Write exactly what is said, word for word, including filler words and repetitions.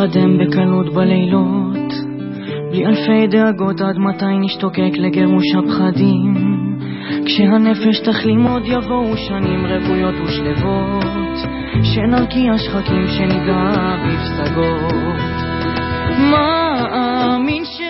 נרדם בקלות בלילות, בלי אלפי דאגות, עד מתי נשתוקק לגירוש הפחדים, כשהנפש תחלים עוד יבואו שנים רבויות ושלבות, שנרקיע שחקים שניגע בפסגות. מאמין ש...